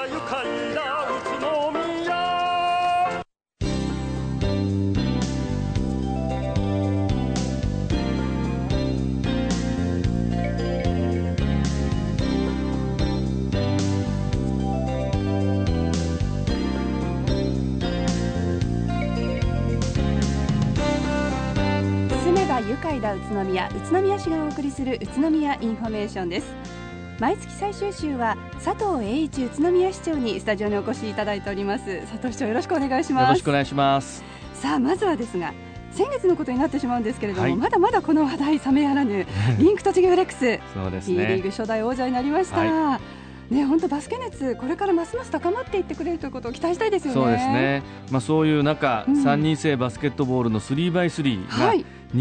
愉快な宇都宮。 住めば愉快な宇都宮、宇都宮市がお送りする宇都宮インフォメーションです。毎月最終週は佐藤栄一宇都宮市長にスタジオにお越しいただいております。佐藤市長、よろしくお願いします。 よろしくお願いします。 さあ、まずはですが、先月のことになってしまうんですけれども、 はい、 まだまだこの話題冷めやらぬリンク栃木フレックスそうですね、 B リーグ初代王者になりました、 はい、 ね、本当バスケ熱これからますます高まっていってくれるということを期待したいですよね。 そうですね、そういう中、3人制バスケットボールの 3x3 が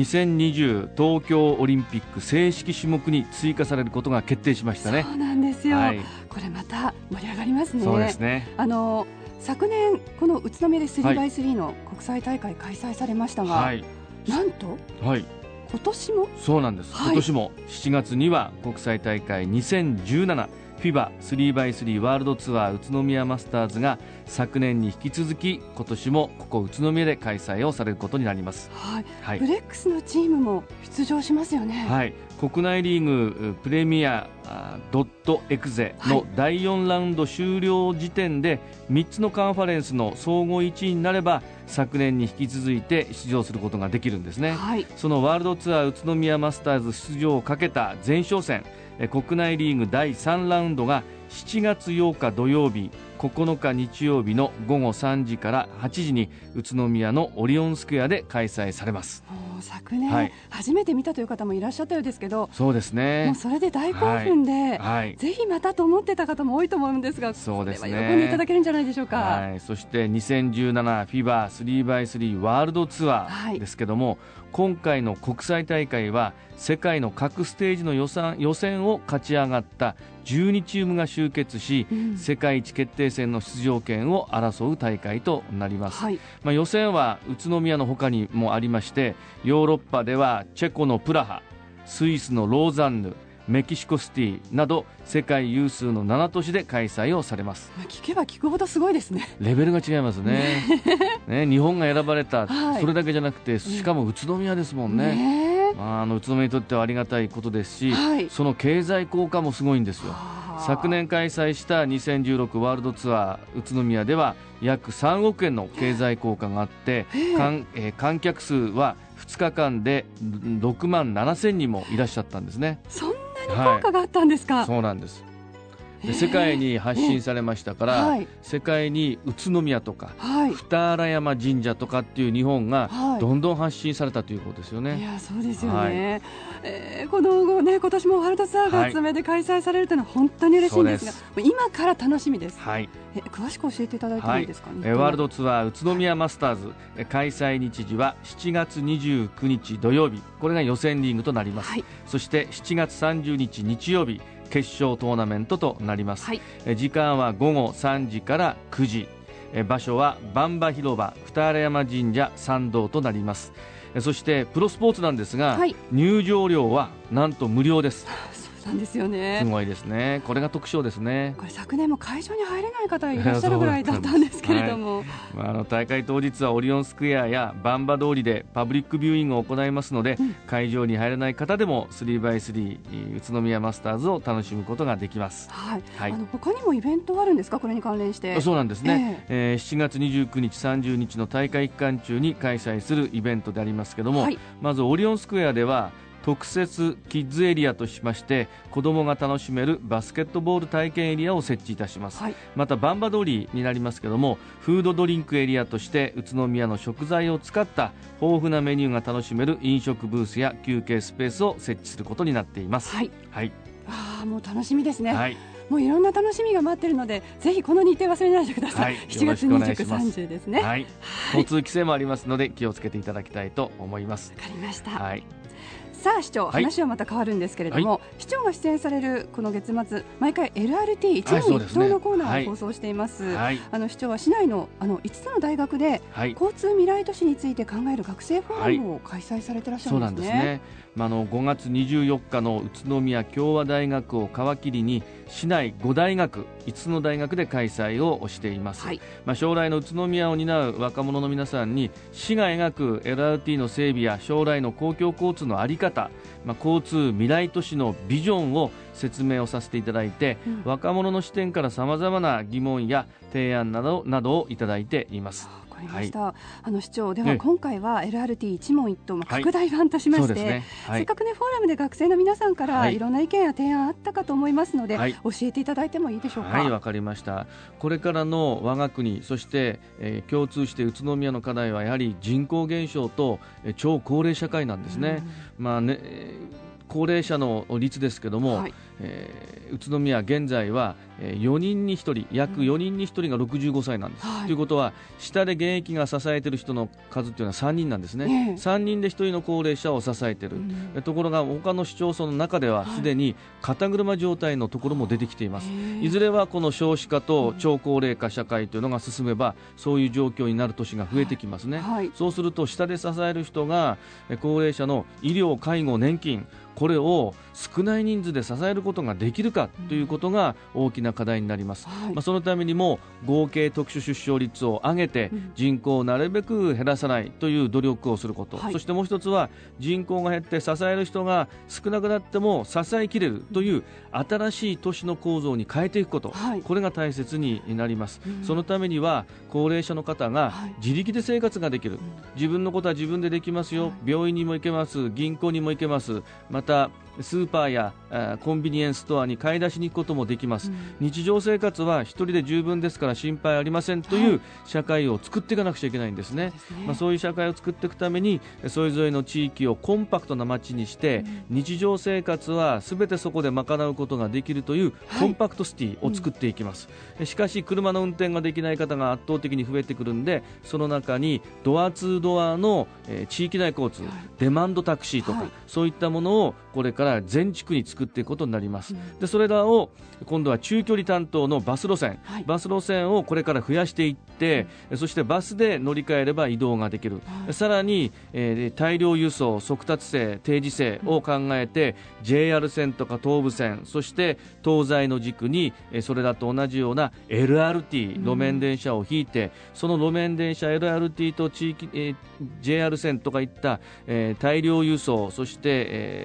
2020東京オリンピック正式種目に追加されることが決定しましたね。 そうなんですよ、 はい、 これまた盛り上がりますね。 そうですね、 昨年この宇都宮で 3x3 の国際大会開催されましたが、 はい、 なんと、 はい、 今年もそうなんです、今年も7月には国際大会2017FIBA 3x3 ワールドツアー宇都宮マスターズが昨年に引き続き今年もここ宇都宮で開催をされることになります。 はいはい、 ブレックスのチームも出場しますよね。 はい、国内リーグプレミアドットエクゼの第4ラウンド終了時点で3つのカンファレンスの総合1位になれば昨年に引き続いて出場することができるんですね。 はい、 そのワールドツアー宇都宮マスターズ出場をかけた前哨戦、国内リーグ第3ラウンドが7月8日土曜日9日日曜日の午後3時から8時に宇都宮のオリオンスクエアで開催されます。 もう昨年、初めて見たという方もいらっしゃったようですけど、 そうですね、 もうそれで大興奮で、ぜひまたと思ってた方も多いと思うんですが、 そうですね、 これは喜んでいただけるんじゃないでしょうか。 そして 2017FIBA3x3 ワールドツアーですけども、今回の国際大会は世界の各ステージの予選を勝ち上がった12チームが集結し、世界一決定戦の出場権を争う大会となります。予選は宇都宮の他にもありまして、ヨーロッパではチェコのプラハ、スイスのローザンヌ、メキシコシティなど世界有数の7都市で開催をされます。 聞けば聞くほどすごいですね。 レベルが違いますね。日本が選ばれた、それだけじゃなくて、しかも宇都宮ですもんね。宇都宮にとってはありがたいことですし、その経済効果もすごいんですよ。昨年開催した2016ワールドツアー宇都宮では約3億円の経済効果があって、観客数は2日間で6万7千人もいらっしゃったんですね。 そんなに効果があったんですか。 そうなんです。で世界に発信されましたから、世界に宇都宮とか、二荒山神社とかっていう日本がどんどん発信されたということですよね。 いや、そうですよね。このね、今年もワールドツアーが宇都宮で開催されるというのは本当に嬉しいんですが、今から楽しみです。詳しく教えていただいてもいいですかね。 ワールドツアー宇都宮マスターズ開催日時は7月29日土曜日、これが予選リーグとなります。そして7月30日日曜日、決勝トーナメントとなります。時間は午後3時から9時、場所は番場広場二荒山神社参道となります。そしてプロスポーツなんですが、入場料はなんと無料です。 なんですよね。 すごいですね。これが特徴ですね。 これ昨年も会場に入れない方がいらっしゃるぐらいだったんですけれども、 大会当日はオリオンスクエアや番場通りでパブリックビューイングを行いますので、会場に入れない方でも 3x3 宇都宮マスターズを楽しむことができます。 他にもイベントはあるんですか、これに関連して。 そうなんですね。7月29日30日の大会期間中に開催するイベントでありますけども、まずオリオンスクエアでは特設キッズエリアとしまして、子どもが楽しめるバスケットボール体験エリアを設置いたします。また番場通りになりますけども、フードドリンクエリアとして宇都宮の食材を使った豊富なメニューが楽しめる飲食ブースや休憩スペースを設置することになっています。 もう楽しみですね。もういろんな楽しみが待っているので、ぜひこの日程忘れないでください。7月29、30ですね。 交通規制もありますので気をつけていただきたいと思います。 わかりました。 さあ市長、話はまた変わるんですけれども、市長が出演されるこの月末、毎回 LRT 一問一答のコーナーを放送しています。市長は市内の5つの大学で、交通未来都市について考える学生フォーラムを開催されていらっしゃるんですね。 そうなんですね。5月24日の宇都宮共和大学を皮切りに市内5大学5つの大学で開催をしています。将来の宇都宮を担う若者の皆さんに市が描く LRT の整備や将来の公共交通の在り方、交通未来都市のビジョンを説明をさせていただいて、若者の視点からさまざまな疑問や提案などをいただいています。 わかりました。市長、では今回は LRT 一問一答、拡大版としまして、せっかくねフォーラムで学生の皆さんからいろんな意見や提案あったかと思いますので、教えていただいてもいいでしょうか。 わかりました。これからの我が国、そして、共通して宇都宮の課題はやはり人口減少と、超高齢社会なんですね。高齢者の率ですけども、宇都宮現在は4人に1人、約4人に1人が65歳なんです、ということは下で現役が支えている人の数というのは3人なんですね。3人で1人の高齢者を支えている、ところが他の市町村の中ではすでに肩車状態のところも出てきています。いずれはこの少子化と超高齢化社会というのが進めばそういう状況になる年が増えてきますね。そうすると下で支える人が高齢者の医療、介護、年金、これを少ない人数で支えることができるかということが大きな課題になります。そのためにも合計特殊出生率を上げて人口をなるべく減らさないという努力をすること、そしてもう一つは人口が減って支える人が少なくなっても支えきれるという新しい都市の構造に変えていくこと、これが大切になります。そのためには高齢者の方が自力で生活ができる、自分のことは自分でできますよ、病院にも行けます、銀行にも行けます、またスーパーやコンビニエンスストアに買い出しに行くこともできます。日常生活は一人で十分ですから心配ありませんという社会を作っていかなくちゃいけないんですね。そういう社会を作っていくためにそれぞれの地域をコンパクトな街にして、日常生活は全てそこで賄うことができるというコンパクトシティを作っていきます。しかし車の運転ができない方が圧倒的に増えてくるんで、その中にドアツードアの地域内交通、デマンドタクシーとか、そういったものをこれから全地区に作っていくことになります。でそれらを今度は中距離担当のバス路線、バス路線をこれから増やしていって、そしてバスで乗り換えれば移動ができる、さらに、大量輸送、速達性、定時性を考えて、JR 線とか東武線、そして東西の軸にそれらと同じような LRT 路面電車を引いて、その路面電車 LRT と地域、JR 線とかいった、大量輸送、そして、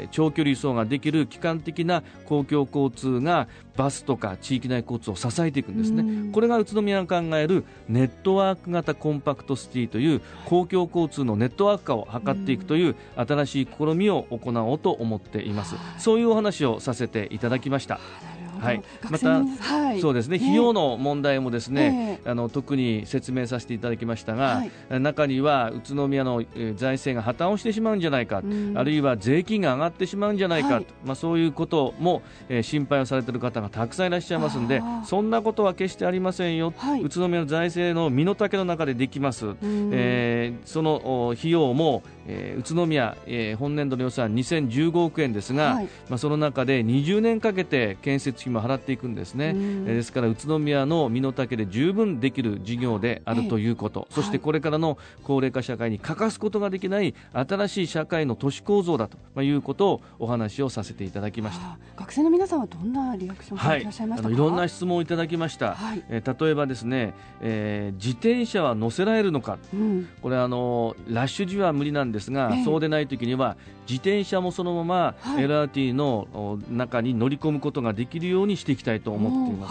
長距離輸送ができる基幹的な公共交通がバスとか地域内交通を支えていくんですね。これが宇都宮が考えるネットワーク型コンパクトシティという公共交通のネットワーク化を図っていくという新しい試みを行おうと思っています。そういうお話をさせていただきました。また、そうですね、費用の問題もですね、特に説明させていただきましたが、中には宇都宮の財政が破綻をしてしまうんじゃないか、あるいは税金が上がってしまうんじゃないか、そういうことも心配をされている方がたくさんいらっしゃいますので、そんなことは決してありませんよ、宇都宮の財政の身の丈の中でできます。その費用も宇都宮、本年度の予算2015億円ですが、その中で20年かけて建設費も払っていくんですね。ですから宇都宮の身の丈で十分できる事業であるということ、そしてこれからの高齢化社会に欠かすことができない新しい社会の都市構造だということをお話をさせていただきました。 学生の皆さんはどんなリアクションをされていらっしゃいましたか。 いろんな質問をいただきました。例えばですね、自転車は乗せられるのか、これラッシュ時は無理なんですが、そうでない時には自転車もそのまま LRT の中に乗り込むことができるようにしていきたいと思っています。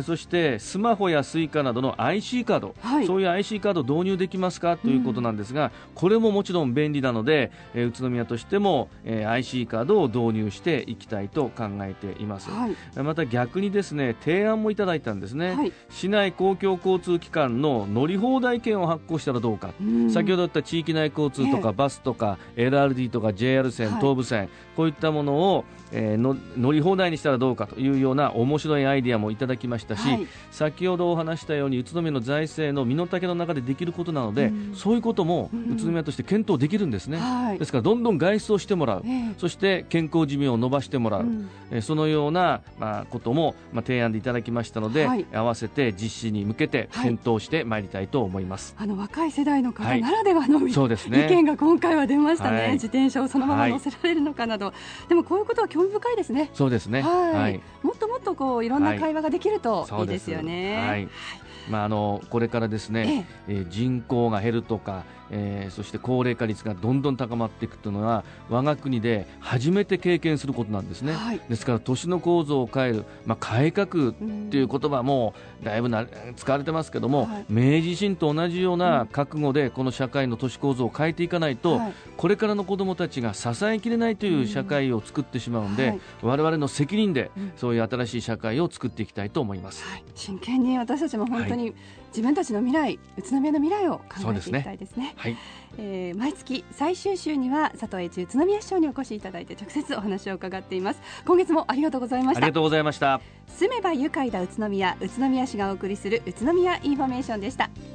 そしてスマホやスイカなどの IC カード、そういう IC カードを導入できますかということなんですが、これももちろん便利なので、宇都宮としても、IC カードを導入していきたいと考えています。また逆にですね、提案もいただいたんですね。市内公共交通機関の乗り放題券を発行したらどうか。先ほど言った地域内交通とかバスとか LRT とか JR 線、東武線、こういったものを、乗り放題にしたらどうかというような面白いアイディアもいただきましたし、先ほどお話したように宇都宮の財政の身の丈の中でできることなので、そういうことも宇都宮として検討できるんですね。ですからどんどん外出をしてもらう、そして健康寿命を伸ばしてもらう、そのような、ことも、提案でいただきましたので、合わせて実施に向けて検討してまいりたいと思います。 若い世代の方ならではの、 そうですね、 意見が今回は出ましたね。自転車をそのまま乗せられるのかなど、でもこういうことは興味深いですね。 そうですね、 もっともっといろんな会話ができるといいですよね。 これからですね、人口が減るとか、そして高齢化率がどんどん高まっていくというのは我が国で初めて経験することなんですね。ですから都市の構造を変える、改革という言葉もだいぶ使われてますけども、明治維新と同じような覚悟でこの社会の都市構造を変えていかないと、これからの子どもたちが支えきれないという社会を作ってしまうので、我々の責任でそういう新しい社会を作っていきたいと思います。 真剣に私たちも本当に自分たちの未来、宇都宮の未来を考えていきたいですね。毎月最終週には佐藤栄一宇都宮市長にお越しいただいて直接お話を伺っています。今月もありがとうございました。 ありがとうございました。 住めば愉快だ宇都宮、宇都宮市がお送りする宇都宮インフォメーションでした。